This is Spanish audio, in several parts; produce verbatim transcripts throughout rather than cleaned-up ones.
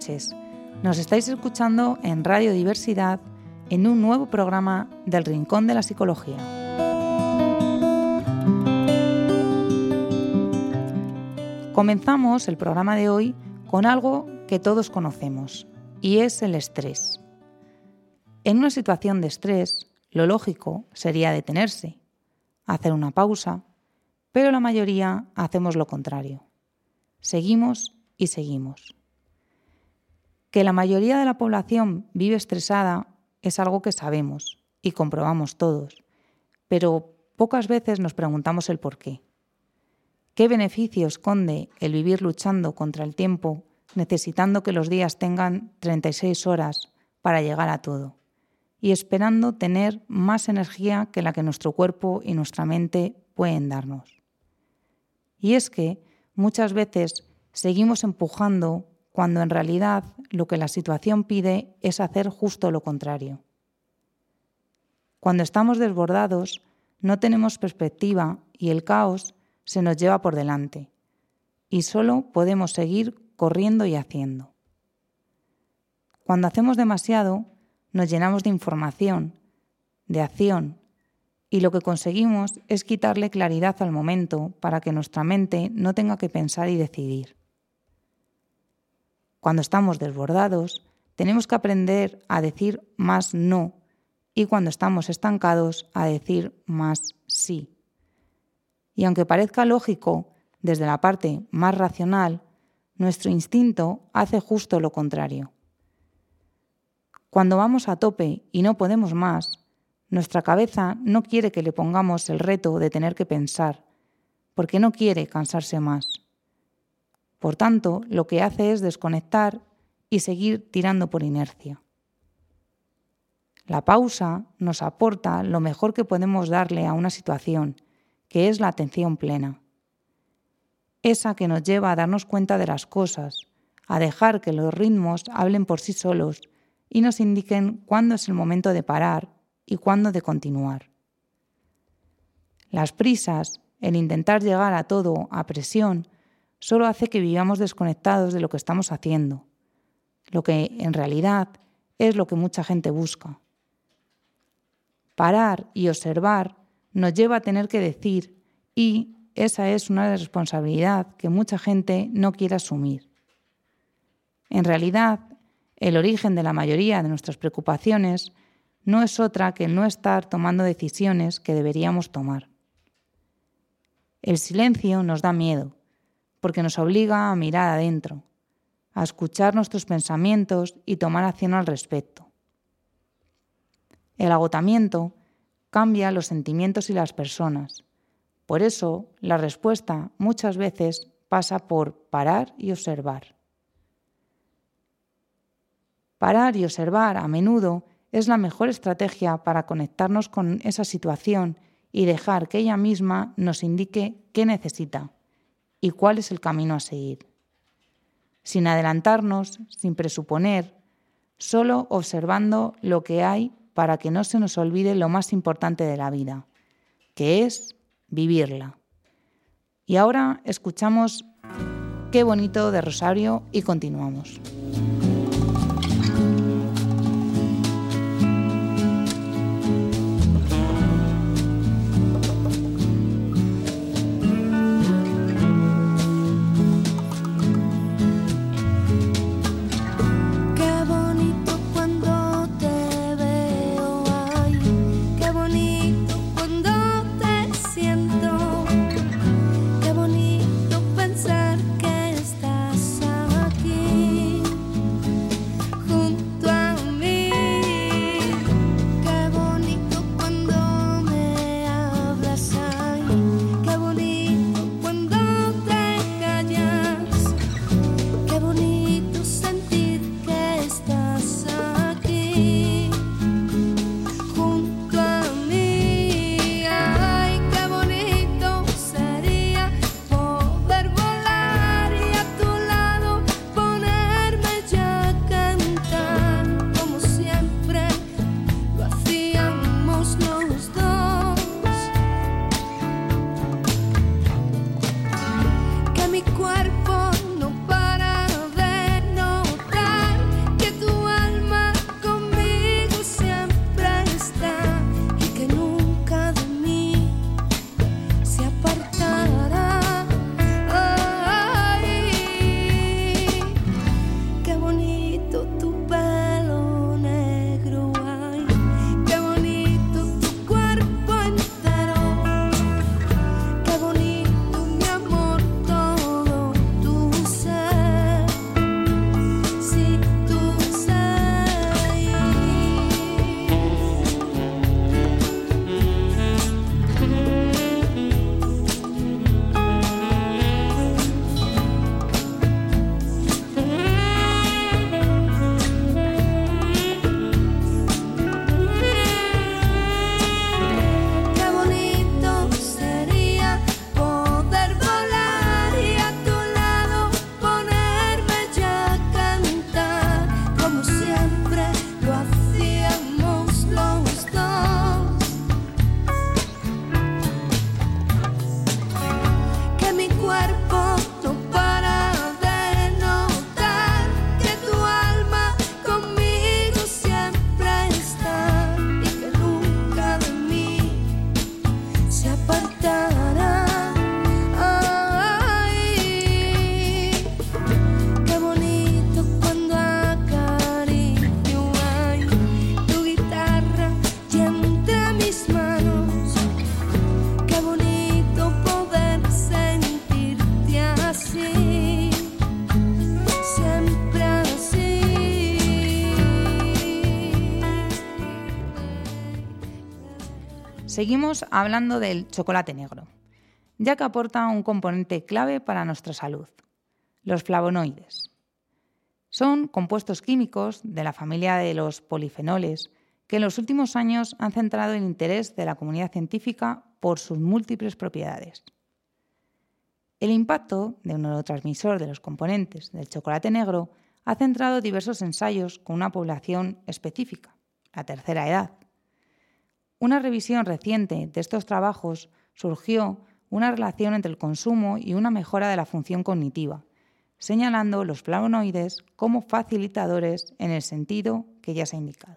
noches. Nos estáis escuchando en Radio Diversidad en un nuevo programa del Rincón de la Psicología. Comenzamos el programa de hoy con algo que todos conocemos, y es el estrés. En una situación de estrés, lo lógico sería detenerse, hacer una pausa, pero la mayoría hacemos lo contrario. Seguimos y seguimos. Que la mayoría de la población vive estresada es algo que sabemos y comprobamos todos, pero pocas veces nos preguntamos el por qué. ¿Qué beneficio esconde el vivir luchando contra el tiempo, necesitando que los días tengan treinta y seis horas para llegar a todo, y esperando tener más energía que la que nuestro cuerpo y nuestra mente pueden darnos? Y es que muchas veces seguimos empujando cuando en realidad lo que la situación pide es hacer justo lo contrario. Cuando estamos desbordados, no tenemos perspectiva y el caos se nos lleva por delante, y solo podemos seguir corriendo y haciendo. Cuando hacemos demasiado, nos llenamos de información, de acción, y lo que conseguimos es quitarle claridad al momento para que nuestra mente no tenga que pensar y decidir. Cuando estamos desbordados, tenemos que aprender a decir más no, y cuando estamos estancados, a decir más sí. Y aunque parezca lógico, desde la parte más racional, nuestro instinto hace justo lo contrario. Cuando vamos a tope y no podemos más, nuestra cabeza no quiere que le pongamos el reto de tener que pensar, porque no quiere cansarse más. Por tanto, lo que hace es desconectar y seguir tirando por inercia. La pausa nos aporta lo mejor que podemos darle a una situación, que es la atención plena. Esa que nos lleva a darnos cuenta de las cosas, a dejar que los ritmos hablen por sí solos y nos indiquen cuándo es el momento de parar y cuándo de continuar. Las prisas, el intentar llegar a todo a presión, solo hace que vivamos desconectados de lo que estamos haciendo, lo que en realidad es lo que mucha gente busca. Parar y observar nos lleva a tener que decir, y esa es una responsabilidad que mucha gente no quiere asumir. En realidad, el origen de la mayoría de nuestras preocupaciones no es otra que el no estar tomando decisiones que deberíamos tomar. El silencio nos da miedo, porque nos obliga a mirar adentro, a escuchar nuestros pensamientos y tomar acción al respecto. El agotamiento cambia los sentimientos y las personas. Por eso, la respuesta muchas veces pasa por parar y observar. Parar y observar a menudo es la mejor estrategia para conectarnos con esa situación y dejar que ella misma nos indique qué necesita y cuál es el camino a seguir. Sin adelantarnos, sin presuponer, solo observando lo que hay para que no se nos olvide lo más importante de la vida, que es vivirla. Y ahora escuchamos Qué bonito de Rosario y continuamos. Mi cuerpo no para de notar. Seguimos hablando del chocolate negro, ya que aporta un componente clave para nuestra salud, los flavonoides. Son compuestos químicos de la familia de los polifenoles que en los últimos años han centrado el interés de la comunidad científica por sus múltiples propiedades. El impacto de un neurotransmisor de los componentes del chocolate negro ha centrado diversos ensayos con una población específica, la tercera edad. Una revisión reciente de estos trabajos surgió una relación entre el consumo y una mejora de la función cognitiva, señalando los flavonoides como facilitadores en el sentido que ya se ha indicado.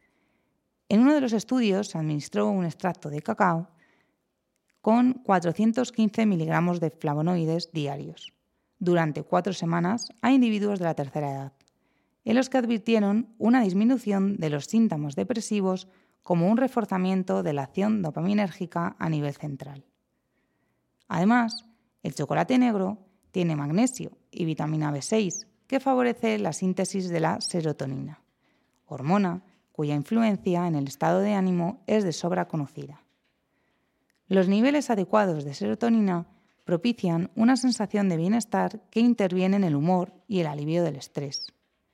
En uno de los estudios se administró un extracto de cacao con cuatrocientos quince miligramos de flavonoides diarios durante cuatro semanas a individuos de la tercera edad, en los que advirtieron una disminución de los síntomas depresivos como un reforzamiento de la acción dopaminérgica a nivel central. Además, el chocolate negro tiene magnesio y vitamina B seis, que favorece la síntesis de la serotonina, hormona cuya influencia en el estado de ánimo es de sobra conocida. Los niveles adecuados de serotonina propician una sensación de bienestar que interviene en el humor y el alivio del estrés.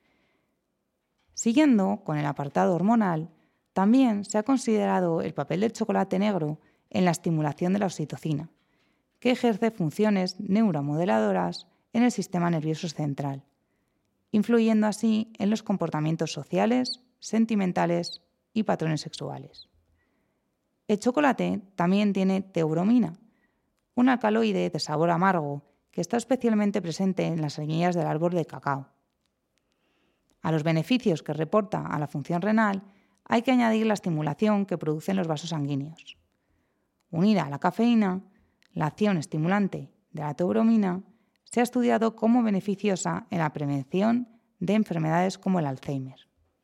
Siguiendo con el apartado hormonal, también se ha considerado el papel del chocolate negro en la estimulación de la oxitocina, que ejerce funciones neuromodeladoras en el sistema nervioso central, influyendo así en los comportamientos sociales, sentimentales y patrones sexuales. El chocolate también tiene teobromina, un alcaloide de sabor amargo que está especialmente presente en las semillas del árbol de cacao. A los beneficios que reporta a la función renal hay que añadir la estimulación que producen los vasos sanguíneos. Unida a la cafeína, la acción estimulante de la teobromina se ha estudiado como beneficiosa en la prevención de enfermedades como el Alzheimer.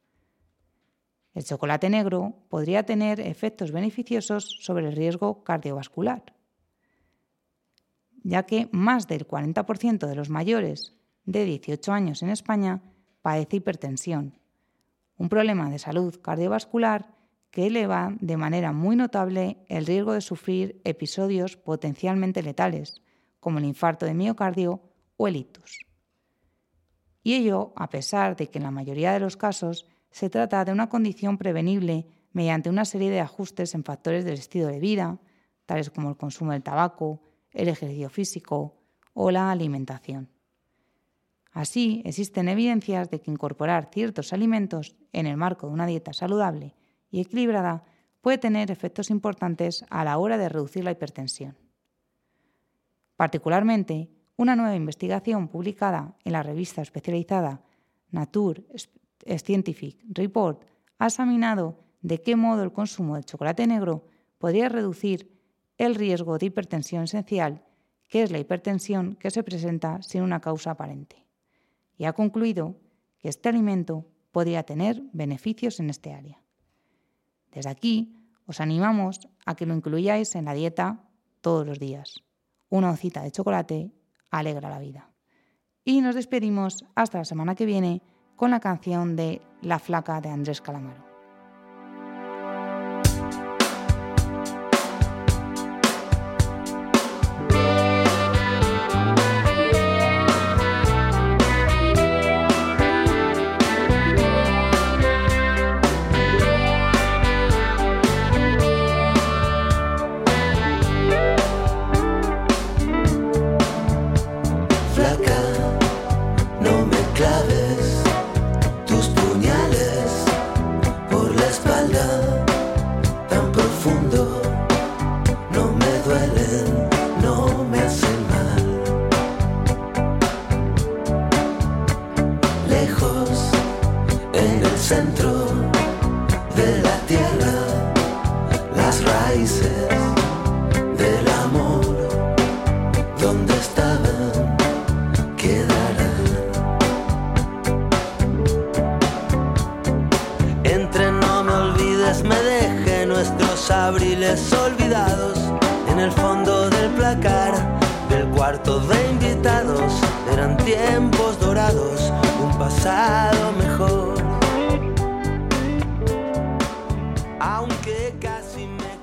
El chocolate negro podría tener efectos beneficiosos sobre el riesgo cardiovascular, ya que más del cuarenta por ciento de los mayores de dieciocho años en España padece hipertensión, un problema de salud cardiovascular que eleva de manera muy notable el riesgo de sufrir episodios potencialmente letales, como el infarto de miocardio o el ictus. Y ello a pesar de que en la mayoría de los casos se trata de una condición prevenible mediante una serie de ajustes en factores del estilo de vida, tales como el consumo del tabaco, el ejercicio físico o la alimentación. Así, existen evidencias de que incorporar ciertos alimentos en el marco de una dieta saludable y equilibrada puede tener efectos importantes a la hora de reducir la hipertensión. Particularmente, una nueva investigación publicada en la revista especializada Nature Scientific Report ha examinado de qué modo el consumo de chocolate negro podría reducir el riesgo de hipertensión esencial, que es la hipertensión que se presenta sin una causa aparente, y ha concluido que este alimento podría tener beneficios en este área. Desde aquí, os animamos a que lo incluyáis en la dieta todos los días. Una hojita de chocolate alegra la vida. Y nos despedimos hasta la semana que viene con la canción de La Flaca de Andrés Calamaro. Centro de la tierra, las raíces del amor, donde estaban, quedarán. Entre no me olvides, me dejé nuestros abriles olvidados en el fondo del placar del cuarto de invitados. Eran tiempos dorados, un pasado mejor. Aunque casi me